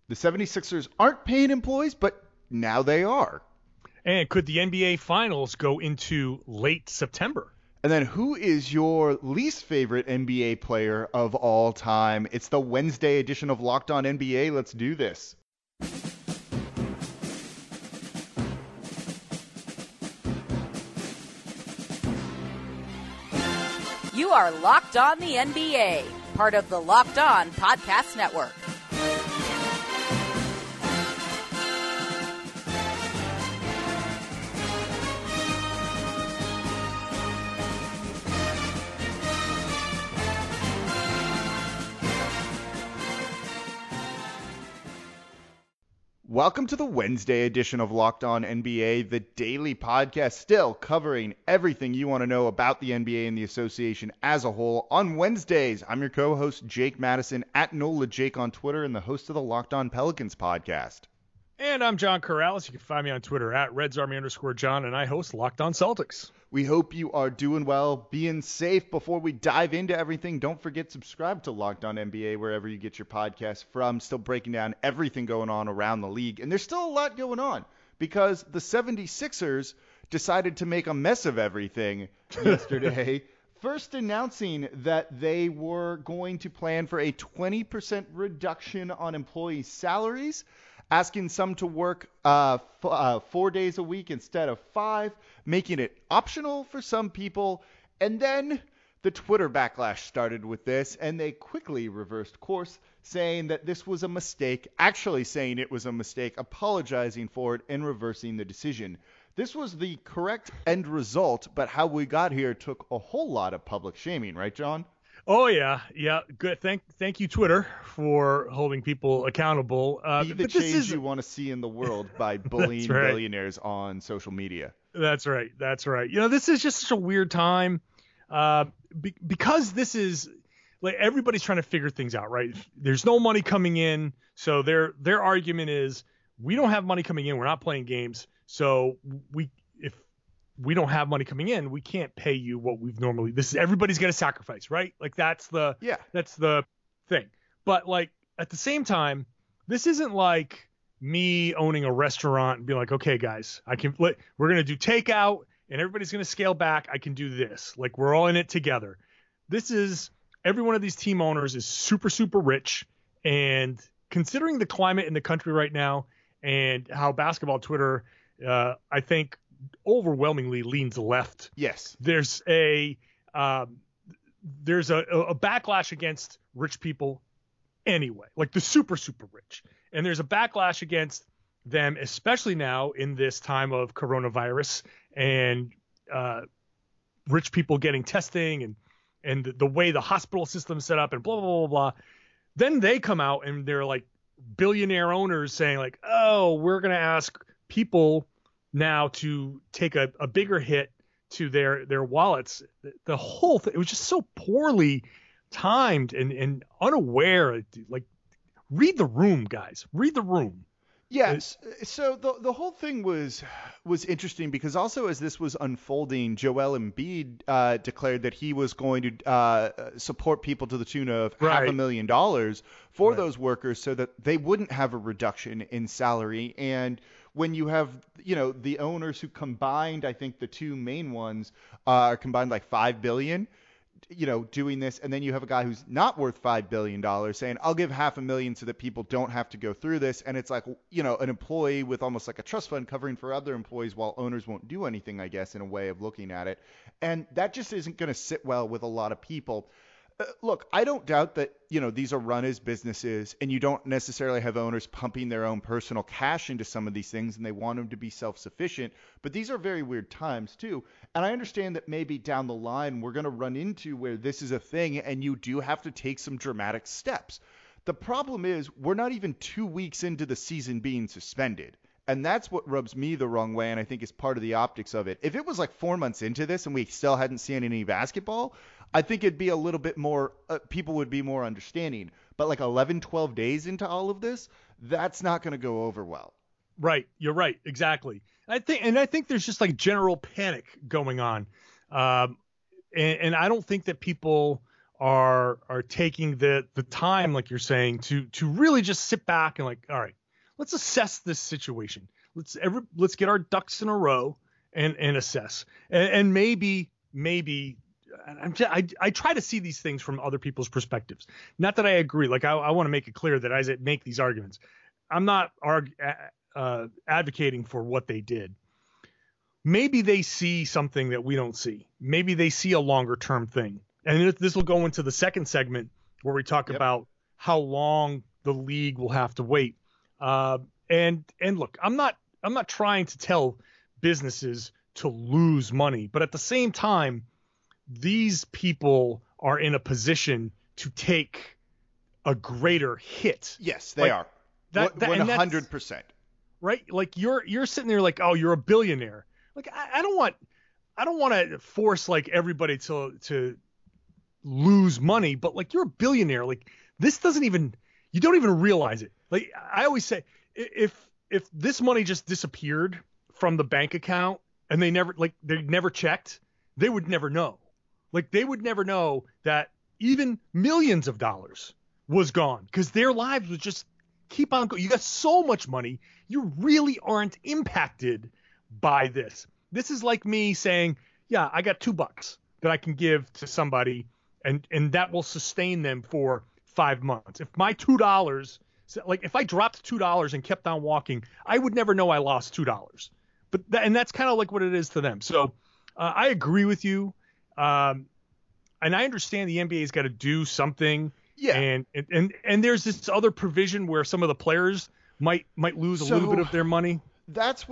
The 76ers aren't paying employees, but now they are. And could the NBA Finals go into late September? And then who is your least favorite NBA player of all time? It's the Wednesday edition of Locked On NBA. Let's do this. You are Locked On the NBA, part of the Locked On Podcast Network. Welcome to the Wednesday edition of Locked On NBA, the daily podcast still covering everything you want to know about the NBA and the association as a whole. On Wednesdays, I'm your co-host Jake Madison at NOLA Jake on Twitter and the host of the Locked On Pelicans podcast. And I'm John Corrales. You can find me on Twitter at RedsArmy_John, and I host Locked On Celtics. We hope you are doing well, being safe. Before we dive into everything, don't forget subscribe to Locked On NBA wherever you get your podcasts from. Still breaking down everything going on around the league. And there's still a lot going on because the 76ers decided to make a mess of everything yesterday. First announcing that they were going to plan for a 20% reduction on employee salaries, asking some to work 4 days a week instead of 5, making it optional for some people. And then the Twitter backlash started with this, and they quickly reversed course, saying that this was a mistake, actually saying it was a mistake, apologizing for it, and reversing the decision. This was the correct end result, but how we got here took a whole lot of public shaming, right, John? Oh, yeah. Good. Thank you, Twitter, for holding people accountable. Be the change you want to see in the world by bullying billionaires on social media. That's right. You know, this is just such a weird time because this is like everybody's trying to figure things out, right? There's no money coming in. So their argument is we don't have money coming in. We're not playing games. So if we don't have money coming in, we can't pay you what we've normally. Everybody's got to sacrifice, right? Like that's the thing. But like at the same time, this isn't like me owning a restaurant and being like, okay, guys, we're gonna do takeout and everybody's gonna scale back. I can do this. Like we're all in it together. This is every one of these team owners is super, super rich, and considering the climate in the country right now and how basketball Twitter, I think, overwhelmingly leans left. Yes. There's a backlash against rich people anyway, like the super, super rich. And there's a backlash against them, especially now in this time of coronavirus and rich people getting testing and the way the hospital system is set up and blah, blah, blah, blah. Then they come out and they're like billionaire owners saying like, oh, we're going to ask people now to take a bigger hit to their wallets. The whole thing, it was just so poorly timed and unaware. Like, read the room, guys. Read the room. Yes. So the whole thing was interesting because also as this was unfolding, Joel Embiid declared that he was going to support people to the tune of $500,000 for those workers so that they wouldn't have a reduction in salary. And when you have, the owners who combined, I think the two main ones are combined like $5 billion, doing this, and then you have a guy who's not worth $5 billion saying, I'll give $500,000 so that people don't have to go through this. And it's like, an employee with almost like a trust fund covering for other employees while owners won't do anything, I guess, in a way of looking at it. And that just isn't going to sit well with a lot of people. Look, I don't doubt that, these are run as businesses and you don't necessarily have owners pumping their own personal cash into some of these things and they want them to be self-sufficient. But these are very weird times, too. And I understand that maybe down the line we're going to run into where this is a thing and you do have to take some dramatic steps. The problem is we're not even 2 weeks into the season being suspended. And that's what rubs me the wrong way, and I think is part of the optics of it. If it was like 4 months into this and we still hadn't seen any basketball, I think it'd be a little bit more, people would be more understanding. But like 11, 12 days into all of this, that's not going to go over well. Right. You're right. Exactly. I think there's just like general panic going on. And I don't think that people are taking the time, like you're saying, to really just sit back and like, all right, let's assess this situation. Let's get our ducks in a row and assess. And maybe I try to see these things from other people's perspectives. Not that I agree. Like I want to make it clear that as I make these arguments, I'm not advocating for what they did. Maybe they see something that we don't see. Maybe they see a longer term thing. And this will go into the second segment where we talk about how long the league will have to wait. And look, I'm not trying to tell businesses to lose money, but at the same time, these people are in a position to take a greater hit. Yes, they are. 100%. Right? Like you're sitting there like, oh, you're a billionaire. Like I don't want to force like everybody to lose money, but like you're a billionaire. Like this you don't even realize it. Like I always say, if this money just disappeared from the bank account and they never checked, they would never know. Like they would never know that even millions of dollars was gone because their lives would just keep on going. You got so much money, you really aren't impacted by this. This is like me saying, yeah, I got $2 that I can give to somebody and that will sustain them for 5 months. If my $2, like if I dropped $2 and kept on walking, I would never know I lost $2. But that's kind of like what it is to them. So I agree with you. And I understand the NBA's got to do something. Yeah. And there's this other provision where some of the players might lose a little bit of their money. That's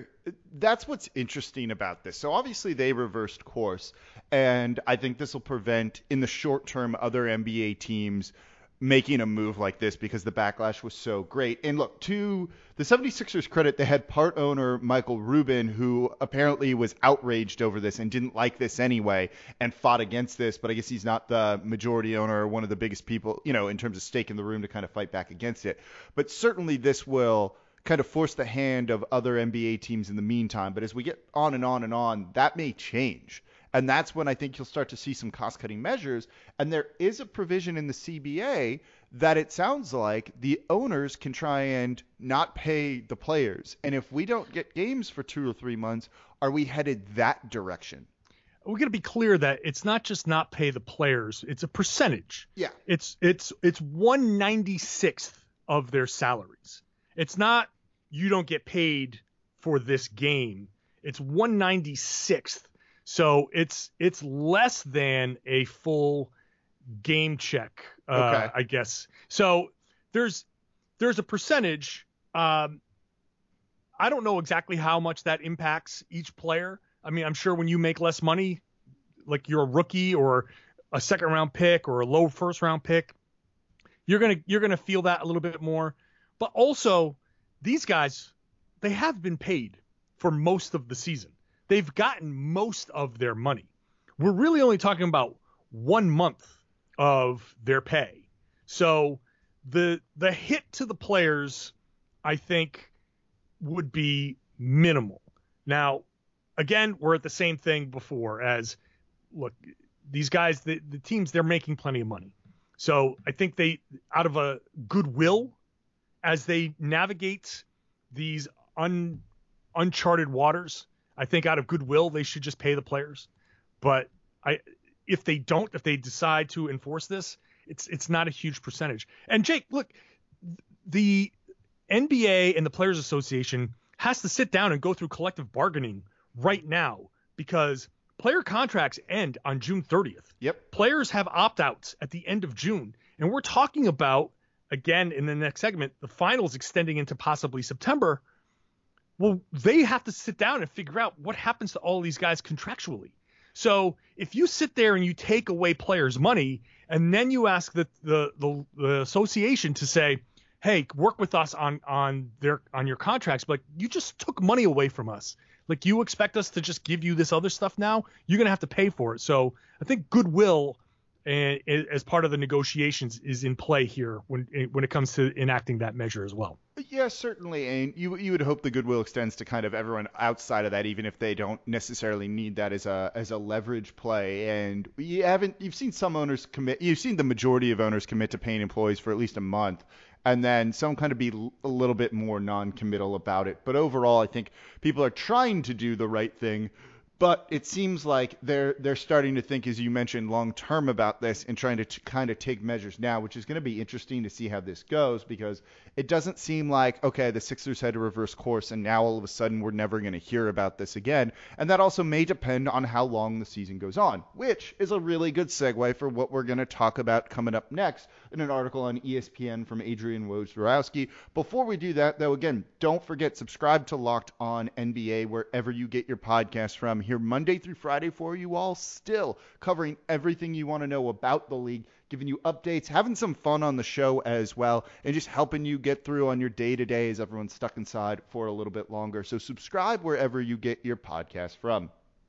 what's interesting about this. So obviously they reversed course, and I think this will prevent in the short term other NBA teams making a move like this because the backlash was so great. And look, to the 76ers credit, they had part owner Michael Rubin, who apparently was outraged over this and didn't like this anyway and fought against this, but I guess he's not the majority owner or one of the biggest people, in terms of stake in the room to kind of fight back against it. But certainly this will kind of force the hand of other NBA teams in the meantime. But as we get on and on and on, that may change. And that's when I think you'll start to see some cost-cutting measures. And there is a provision in the CBA that it sounds like the owners can try and not pay the players. And if we don't get games for 2 or 3 months, are we headed that direction? We're going to be clear that it's not just not pay the players. It's a percentage. Yeah. It's 1/96th of their salaries. It's not you don't get paid for this game. It's 1/96th. So it's less than a full game check, okay. I guess. So there's a percentage. I don't know exactly how much that impacts each player. I mean, I'm sure when you make less money, like you're a rookie or a second round pick or a low first round pick, you're gonna feel that a little bit more. But also, these guys, they have been paid for most of the season. They've gotten most of their money. We're really only talking about 1 month of their pay. So the hit to the players, I think, would be minimal. Now, again, we're at the same thing before as, look, these guys, the teams, they're making plenty of money. So I think they, out of a goodwill, as they navigate these uncharted waters, I think out of goodwill, they should just pay the players. But if they decide to enforce this, it's not a huge percentage. And Jake, look, the NBA and the Players Association has to sit down and go through collective bargaining right now because player contracts end on June 30th. Yep. Players have opt-outs at the end of June. And we're talking about, again, in the next segment, the finals extending into possibly September. Well, they have to sit down and figure out what happens to all these guys contractually. So if you sit there and you take away players' money and then you ask the association to say, hey, work with us on your contracts, but you just took money away from us. Like, you expect us to just give you this other stuff now? You're going to have to pay for it. So I think goodwill as part of the negotiations is in play here when it comes to enacting that measure as well. Yeah, Yeah, certainly, and you would hope the goodwill extends to kind of everyone outside of that, even if they don't necessarily need that as a leverage play. And you've seen some owners commit, you've seen the majority of owners commit to paying employees for at least a month, and then some kind of be a little bit more non-committal about it. But overall, I think people are trying to do the right thing. But it seems like they're starting to think, as you mentioned, long term about this and trying to kind of take measures now, which is going to be interesting to see how this goes, because it doesn't seem like, okay, the Sixers had to reverse course and now all of a sudden we're never going to hear about this again. And that also may depend on how long the season goes on, which is a really good segue for what we're going to talk about coming up next in an article on ESPN from Adrian Wojnarowski. Before we do that, though, again, don't forget, subscribe to Locked On NBA wherever you get your podcast from. Here Monday through Friday for you all, still covering everything you want to know about the league, giving you updates, having some fun on the show as well, and just helping you get through on your day-to-day as everyone's stuck inside for a little bit longer. So subscribe wherever you get your podcast from.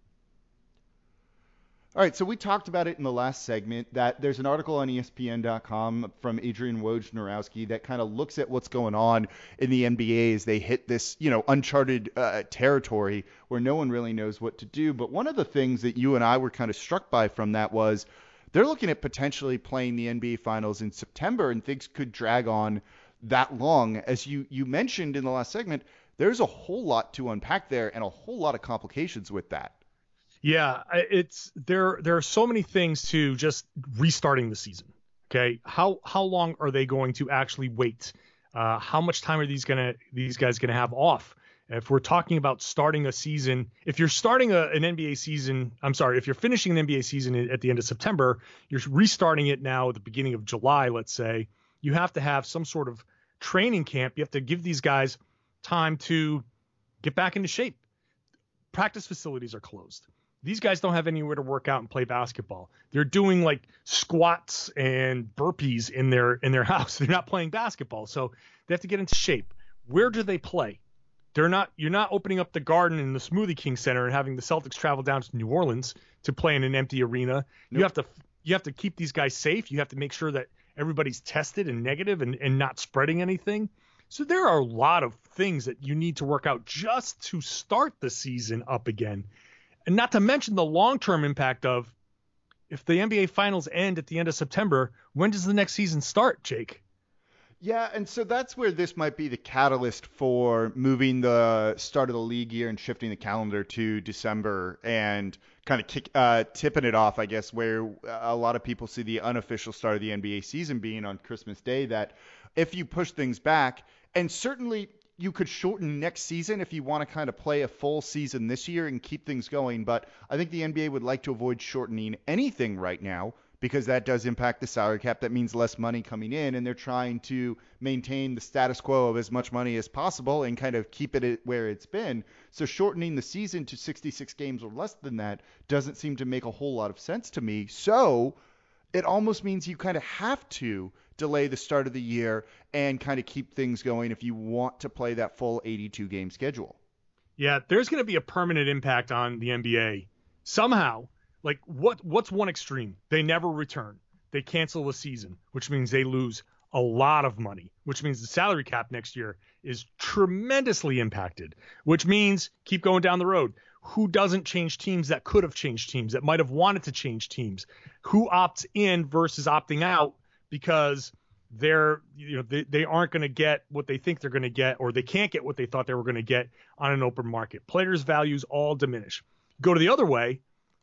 All right, so we talked about it in the last segment that there's an article on ESPN.com from Adrian Wojnarowski that kind of looks at what's going on in the NBA as they hit this, uncharted territory where no one really knows what to do. But one of the things that you and I were kind of struck by from that was they're looking at potentially playing the NBA Finals in September, and things could drag on that long. As you mentioned in the last segment, there's a whole lot to unpack there and a whole lot of complications with that. Yeah, there are so many things to just restarting the season. Okay, how long are they going to actually wait? How much time are these guys gonna have off? If we're talking about starting a season, if you're starting an NBA season, if you're finishing an NBA season at the end of September, you're restarting it now at the beginning of July, let's say, you have to have some sort of training camp. You have to give these guys time to get back into shape. Practice facilities are closed. These guys don't have anywhere to work out and play basketball. They're doing like squats and burpees in their house. They're not playing basketball. So they have to get into shape. Where do they play? You're not opening up the Garden in the Smoothie King Center and having the Celtics travel down to New Orleans to play in an empty arena. Nope. You have to keep these guys safe. You have to make sure that everybody's tested and negative and not spreading anything. So there are a lot of things that you need to work out just to start the season up again. And not to mention the long-term impact of, if the NBA Finals end at the end of September, when does the next season start, Jake? Yeah, and so that's where this might be the catalyst for moving the start of the league year and shifting the calendar to December and kind of tipping it off, I guess, where a lot of people see the unofficial start of the NBA season being on Christmas Day, that if you push things back, and certainly you could shorten next season if you want to kind of play a full season this year and keep things going. But I think the NBA would like to avoid shortening anything right now because that does impact the salary cap. That means less money coming in, and they're trying to maintain the status quo of as much money as possible and kind of keep it where it's been. So shortening the season to 66 games or less than that doesn't seem to make a whole lot of sense to me. So it almost means you kind of have to delay the start of the year and kind of keep things going if you want to play that full 82-game schedule. Yeah, there's going to be a permanent impact on the NBA. Somehow, like what's one extreme? They never return. They cancel the season, which means they lose a lot of money, which means the salary cap next year is tremendously impacted, which means keep going down the road. Who doesn't change teams that could have changed teams, that might have wanted to change teams? Who opts in versus opting out because they aren't going to get what they think they're going to get, or they can't get what they thought they were going to get on an open market? Players' values all diminish. Go to the other way.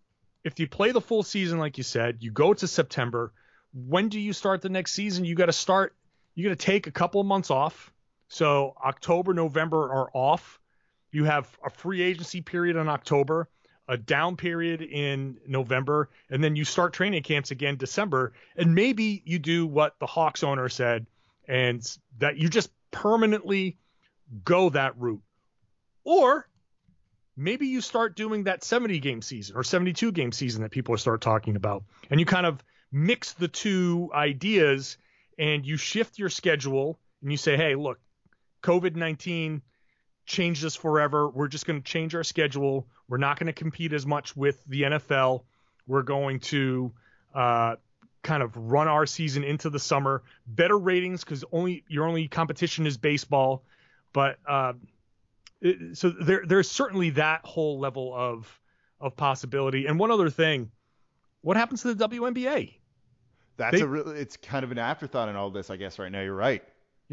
If you play the full season, like you said, you go to September. When do you start the next season? You got to take a couple of months off. So October, November are off. You have a free agency period in October, a down period in November, and then you start training camps again December. And maybe you do what the Hawks owner said, and that you just permanently go that route. Or maybe you start doing that 70-game season or 72-game season that people start talking about, and you kind of mix the two ideas and you shift your schedule and you say, hey, look, COVID-19 changed us forever. We're just going to change our schedule. We're not going to compete as much with the NFL. We're going to kind of run our season into the summer. Better ratings because your only competition is baseball. But so there's certainly that whole level of possibility. And one other thing, what happens to the WNBA? It's kind of an afterthought in all this, I guess. Right now, you're right.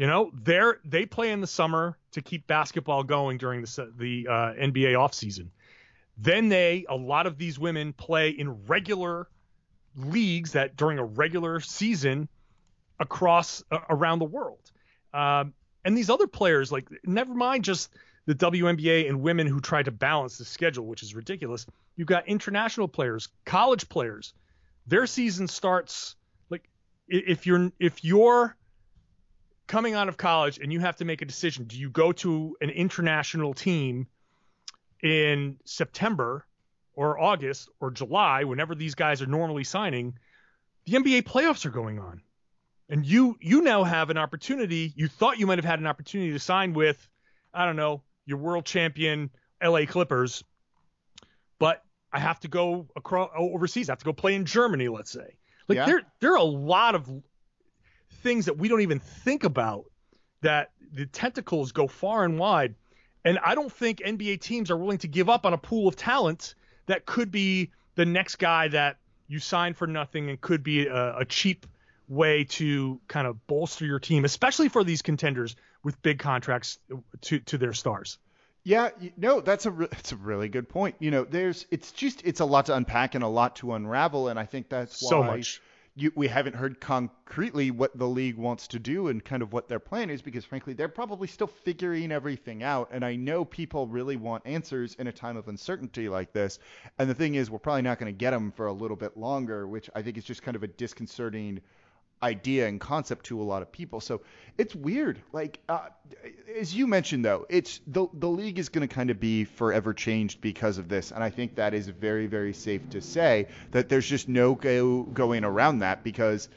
They play in the summer to keep basketball going during the NBA offseason. Then a lot of these women play in regular leagues that during a regular season around the world. And these other players, like, never mind just the WNBA and women who try to balance the schedule, which is ridiculous. You've got international players, college players. Their season starts, like, if you're coming out of college and you have to make a decision, do you go to an international team in September or August or July, whenever these guys are normally signing? The NBA playoffs are going on. And you now have an opportunity. You thought you might have had an opportunity to sign with, I don't know, your world champion LA Clippers, but I have to go overseas. I have to go play in Germany, let's say. There are a lot of things that we don't even think about, that the tentacles go far and wide. And I don't think NBA teams are willing to give up on a pool of talent that could be the next guy that you sign for nothing and could be a cheap way to kind of bolster your team, especially for these contenders with big contracts to their stars. Yeah, no, it's a really good point. It's a lot to unpack and a lot to unravel, and I think that's why so much. We haven't heard concretely what the league wants to do and kind of what their plan is, because frankly, they're probably still figuring everything out. And I know people really want answers in a time of uncertainty like this. And the thing is, we're probably not going to get them for a little bit longer, which I think is just kind of a disconcerting idea and concept to a lot of people. So it's weird. Like, as you mentioned, though, it's the league is going to kind of be forever changed because of this. And I think that is very, very safe to say that there's just no going around that, because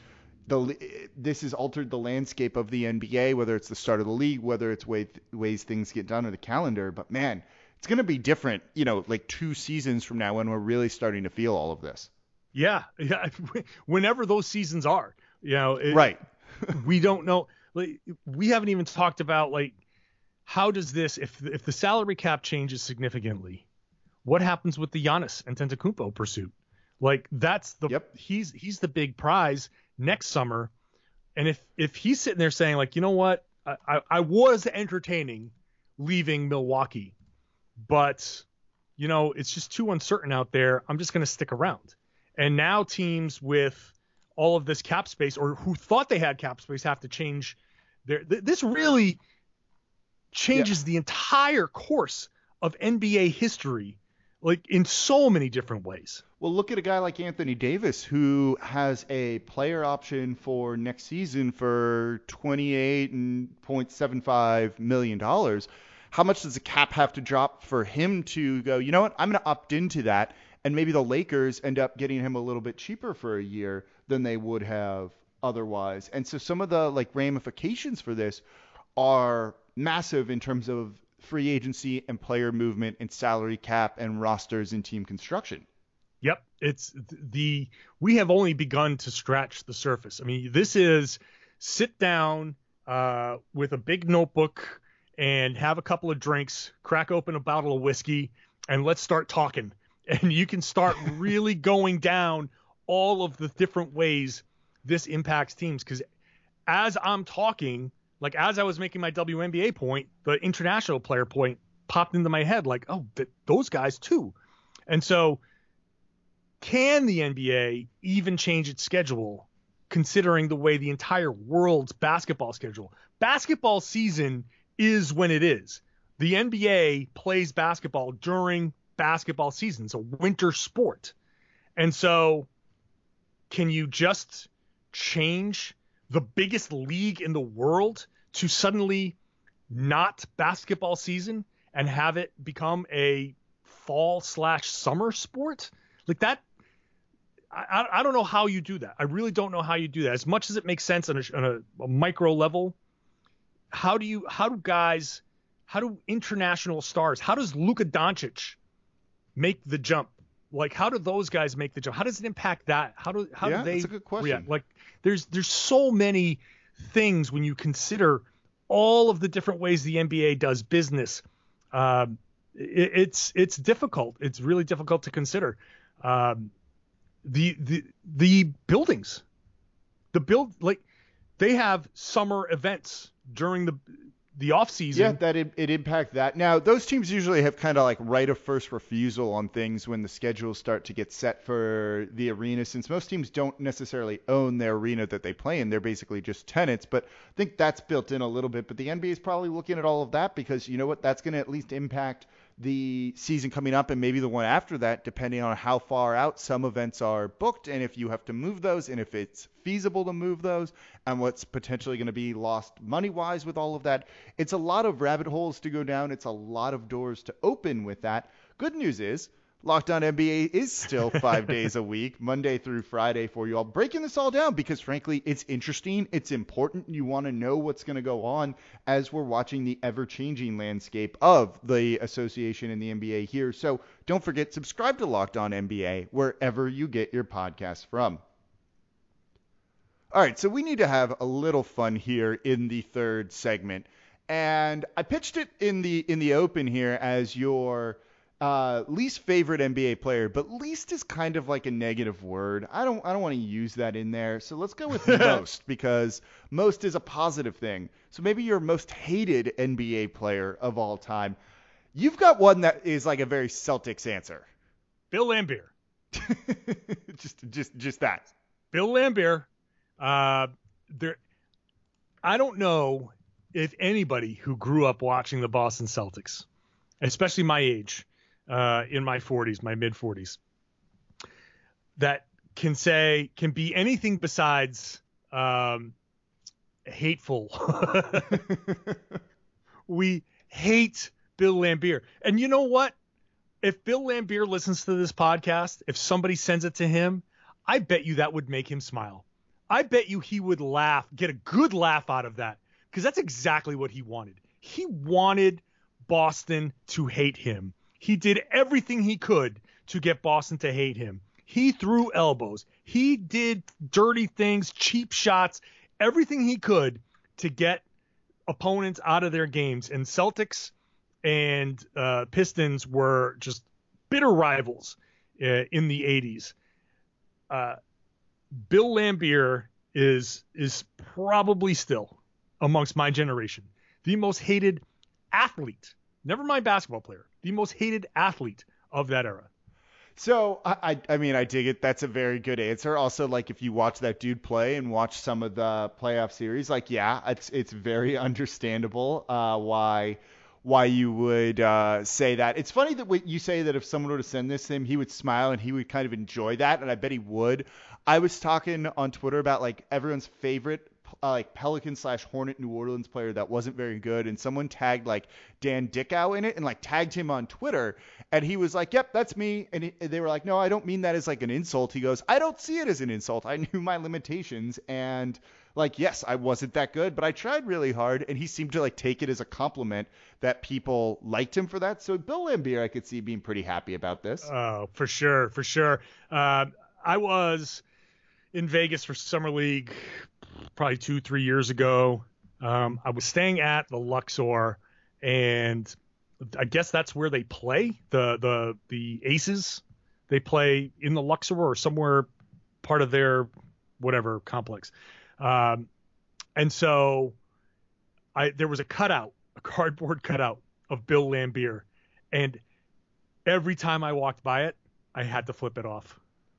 this has altered the landscape of the NBA, whether it's the start of the league, whether it's ways things get done or the calendar. But man, it's going to be different, like 2 seasons from now when we're really starting to feel all of this. Yeah. Whenever those seasons are. Right. We don't know. Like, we haven't even talked about, like, how does this, if the salary cap changes significantly, what happens with the Giannis Antetokounmpo pursuit? Like, that's he's the big prize next summer. And if he's sitting there saying, like, you know what, I was entertaining leaving Milwaukee, but it's just too uncertain out there. I'm just going to stick around. And now teams with all of this cap space, or who thought they had cap space, have to change this really changes the entire course of NBA history, like, in so many different ways. Well, look at a guy like Anthony Davis, who has a player option for next season for $28.75 million. How much does the cap have to drop for him to go, you know what, I'm going to opt into that? And maybe the Lakers end up getting him a little bit cheaper for a year than they would have otherwise. And so some of the ramifications for this are massive in terms of free agency and player movement and salary cap and rosters and team construction. Yep. We have only begun to scratch the surface. I mean, this is sit down with a big notebook and have a couple of drinks, crack open a bottle of whiskey, and let's start talking. And you can start really going down all of the different ways this impacts teams. Because as I'm talking, like, as I was making my WNBA point, the international player point popped into my head, like, oh, those guys too. And so can the NBA even change its schedule, considering the way the entire world's basketball season is when it is? The NBA plays basketball during basketball season. It's a winter sport. And so can you just change the biggest league in the world to suddenly not basketball season and have it become a fall/summer sport? Like that, I don't know how you do that. I really don't know how you do that. As much as it makes sense on a micro level, how do international stars, how does Luka Doncic make the jump? Like, how do those guys make the jump? How does it impact that? How do they that's a good question. react? Like, there's so many things when you consider all of the different ways the NBA does business, it's difficult. It's really difficult to consider. The buildings, they have summer events during the off season. Yeah, that it impact that. Now, those teams usually have kind of like right of first refusal on things when the schedules start to get set for the arena, since most teams don't necessarily own their arena that they play in. They're basically just tenants, but I think that's built in a little bit. But the NBA is probably looking at all of that because, you know what, that's going to at least impact the season coming up and maybe the one after that, depending on how far out some events are booked and if you have to move those and if it's feasible to move those and what's potentially going to be lost money-wise with all of that. It's a lot of rabbit holes to go down. It's a lot of doors to open with that. Good news is Locked On NBA is still 5 days a week, Monday through Friday for you all, breaking this all down because, frankly, it's interesting. It's important. You want to know what's going to go on as we're watching the ever-changing landscape of the association and the NBA here. So don't forget, subscribe to Locked On NBA wherever you get your podcasts from. All right, so we need to have a little fun here in the third segment. And I pitched it in the open here as your least favorite NBA player, but least is kind of like a negative word. I don't want to use that in there. So let's go with most because most is a positive thing. So maybe your most hated NBA player of all time. You've got one that is like a very Celtics answer. Bill Laimbeer. just that. Bill Laimbeer. I don't know if anybody who grew up watching the Boston Celtics, especially my age, in my 40s, my mid 40s, that can be anything besides hateful. We hate Bill Laimbeer. And you know what? If Bill Laimbeer listens to this podcast, if somebody sends it to him, I bet you that would make him smile. I bet you he would laugh, get a good laugh out of that, because that's exactly what he wanted. He wanted Boston to hate him. He did everything he could to get Boston to hate him. He threw elbows. He did dirty things, cheap shots, everything he could to get opponents out of their games. And Celtics and Pistons were just bitter rivals in the 80s. Bill Laimbeer is probably still, amongst my generation, the most hated athlete, never mind basketball player, the most hated athlete of that era. So, I mean, I dig it. That's a very good answer. Also, like, if you watch that dude play and watch some of the playoff series, like, yeah, it's very understandable why you would say that. It's funny that you say that if someone were to send this to him, he would smile and he would kind of enjoy that, and I bet he would. I was talking on Twitter about, like, everyone's favorite like Pelican/Hornet New Orleans player that wasn't very good, and someone tagged like Dan Dickau in it and like tagged him on Twitter, and he was like, yep, that's me. And they were like, no, I don't mean that as like an insult. He goes, I don't see it as an insult. I knew my limitations, and like, yes, I wasn't that good, but I tried really hard. And he seemed to like take it as a compliment that people liked him for that. So Bill Laimbeer, I could see being pretty happy about this. Oh, for sure. I was in Vegas for Summer League probably 2-3 years ago. I was staying at the Luxor, and I guess that's where they play the Aces. They play in the Luxor or somewhere part of their whatever complex. And so there was a cardboard cutout of Bill Laimbeer, and every time I walked by it, I had to flip it off.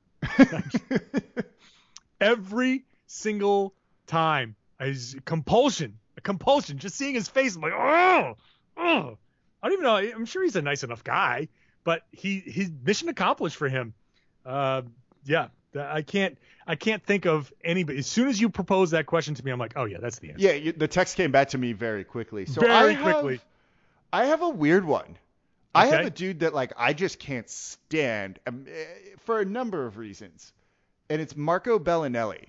Every single time. A compulsion. Just seeing his face, I'm like, oh. I don't even know. I'm sure he's a nice enough guy, but his mission accomplished for him. Yeah. I can't think of anybody. As soon as you propose that question to me, I'm like, oh yeah, that's the answer. Yeah, the text came back to me very quickly. So quickly. I have a weird one. Okay. I have a dude that like I just can't stand for a number of reasons, and it's Marco Bellinelli.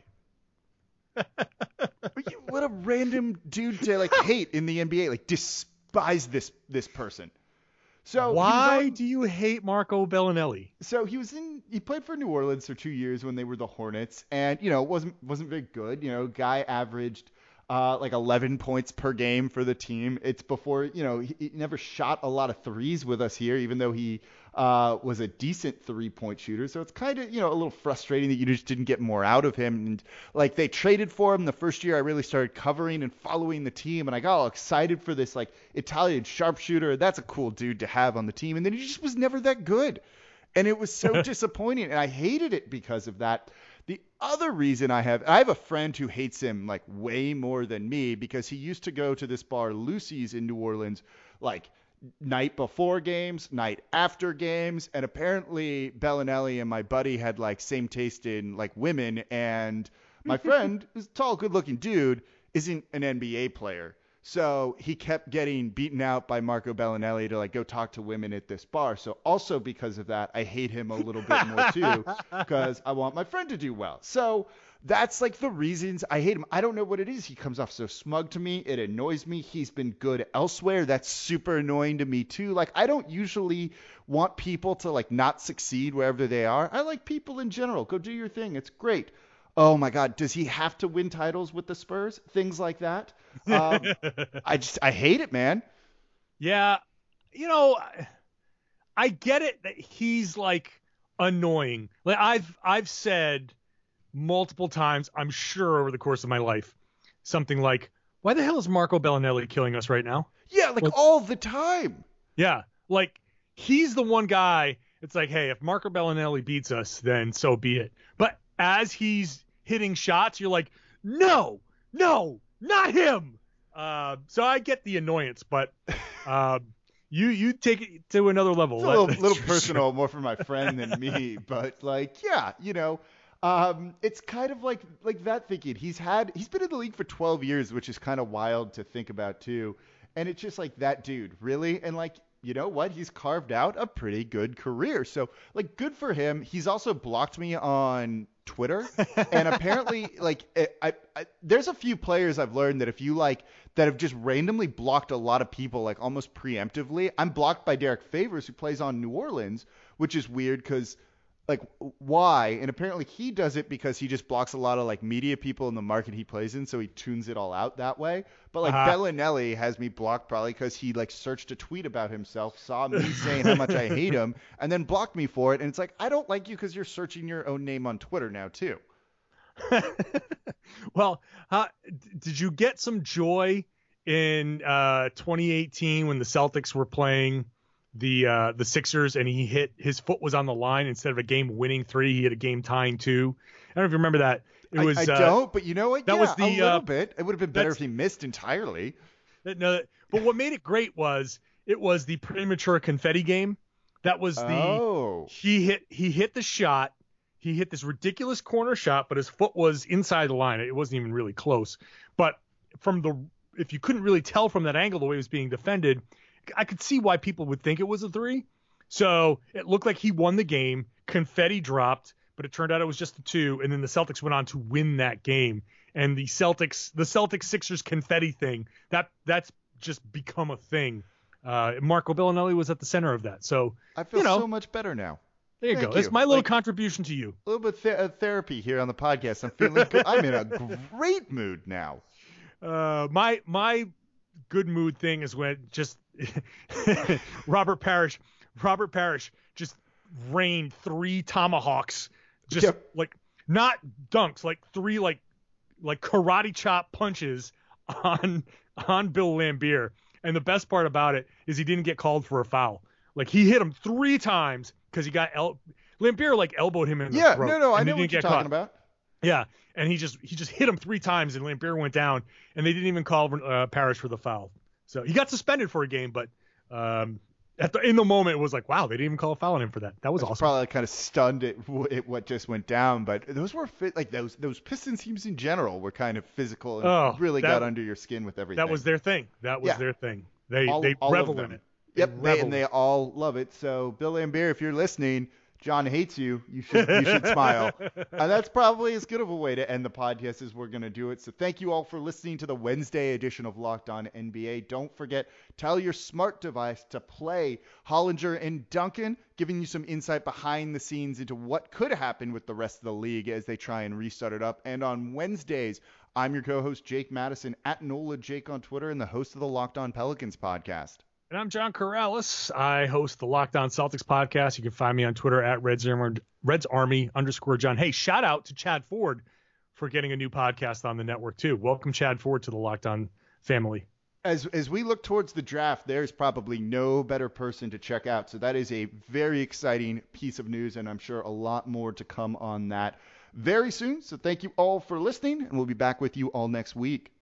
What a random dude to like hate in the NBA, like despise this person. So why do you hate Marco Bellinelli? So he played for New Orleans for 2 years when they were the Hornets, and wasn't very good. Guy averaged like 11 points per game for the team. It's before, he never shot a lot of threes with us here, even though he was a decent 3-point shooter. So it's kind of, a little frustrating that you just didn't get more out of him. And like they traded for him the first year I really started covering and following the team. And I got all excited for this like Italian sharpshooter. That's a cool dude to have on the team. And then he just was never that good. And it was so disappointing. And I hated it because of that. The other reason I have a friend who hates him like way more than me because he used to go to this bar Lucy's in New Orleans like night before games, night after games, and apparently Bellinelli and my buddy had like same taste in like women, and my friend, who's a tall, good-looking dude, isn't an NBA player. So he kept getting beaten out by Marco Bellinelli to like go talk to women at this bar. So also because of that, I hate him a little bit more too, because I want my friend to do well. So that's like the reasons I hate him. I don't know what it is. He comes off so smug to me. It annoys me. He's been good elsewhere. That's super annoying to me too. Like I don't usually want people to like not succeed wherever they are. I like people in general. Go do your thing. It's great. Oh my God, does he have to win titles with the Spurs? Things like that. I hate it, man. Yeah, I get it that he's like annoying. Like I've said multiple times, I'm sure over the course of my life, something like, "Why the hell is Marco Bellinelli killing us right now?" Yeah, like all the time. Yeah, like he's the one guy. It's like, hey, if Marco Bellinelli beats us, then so be it. But as he's hitting shots, you're like, no, not him. So I get the annoyance, but you take it to another level. It's a little personal, more for my friend than me, but like, yeah, it's kind of like that thinking. He's been in the league for 12 years, which is kind of wild to think about too. And it's just like that dude, really? And like, you know what? He's carved out a pretty good career. So like, good for him. He's also blocked me on Twitter, and apparently like there's a few players I've learned that if you like that have just randomly blocked a lot of people like almost preemptively. I'm blocked by Derek Favors, who plays on New Orleans, which is weird because like why? And apparently he does it because he just blocks a lot of like media people in the market he plays in, so he tunes it all out that way. But like Bellinelli has me blocked probably because he like searched a tweet about himself, saw me saying how much I hate him, and then blocked me for it. And it's like, I don't like you because you're searching your own name on Twitter now too. Well, did you get some joy in 2018 when the Celtics were playing the Sixers and his foot was on the line instead of a game-winning 3, he had a game-tying 2? I don't know if you remember that. I don't, but you know what? That was a little bit. It would have been better if he missed entirely. No, but what made it great was it was the premature confetti game. That was he hit the shot. He hit this ridiculous corner shot, but his foot was inside the line. It wasn't even really close. But if you couldn't really tell from that angle the way it was being defended, I could see why people would think it was a 3. So it looked like he won the game. Confetti dropped, but it turned out it was just a 2. And then the Celtics went on to win that game. And the Celtics Sixers confetti thing, that's just become a thing. Marco Bellinelli was at the center of that. So I feel so much better now. There you go. That's my little contribution to you. A little bit of therapy here on the podcast. I'm feeling good. I'm in a great mood now. My good mood thing is when just Robert Parrish just rained 3 tomahawks, just like not dunks, like 3 like karate chop punches on Bill Laimbeer. And the best part about it is he didn't get called for a foul. Like he hit him 3 times because he got Laimbeer like elbowed him in the throat. Yeah, no, I know what you're talking about. Yeah, and he just hit him 3 times, and Laimbeer went down, and they didn't even call Parrish for the foul. So he got suspended for a game, but in the moment it was like, wow, they didn't even call a foul on him for that. That was awesome. Probably kind of stunned at what just went down, but those were like those Pistons teams in general were kind of physical and really got under your skin with everything. That was their thing. Their thing. They revel in it. Yep, and they all love it. So Bill Laimbeer, if you're listening, John hates you. You should smile. And that's probably as good of a way to end the podcast as we're going to do it. So thank you all for listening to the Wednesday edition of Locked On NBA. Don't forget, tell your smart device to play Hollinger and Duncan, giving you some insight behind the scenes into what could happen with the rest of the league as they try and restart it up. And on Wednesdays, I'm your co-host, Jake Madison, at NOLA Jake on Twitter, and the host of the Locked On Pelicans podcast. And I'm John Corrales. I host the Locked On Celtics podcast. You can find me on Twitter at RedsArmy_John. Hey, shout out to Chad Ford for getting a new podcast on the network too. Welcome, Chad Ford, to the Locked On family. As we look towards the draft, there's probably no better person to check out. So that is a very exciting piece of news, and I'm sure a lot more to come on that very soon. So thank you all for listening, and we'll be back with you all next week.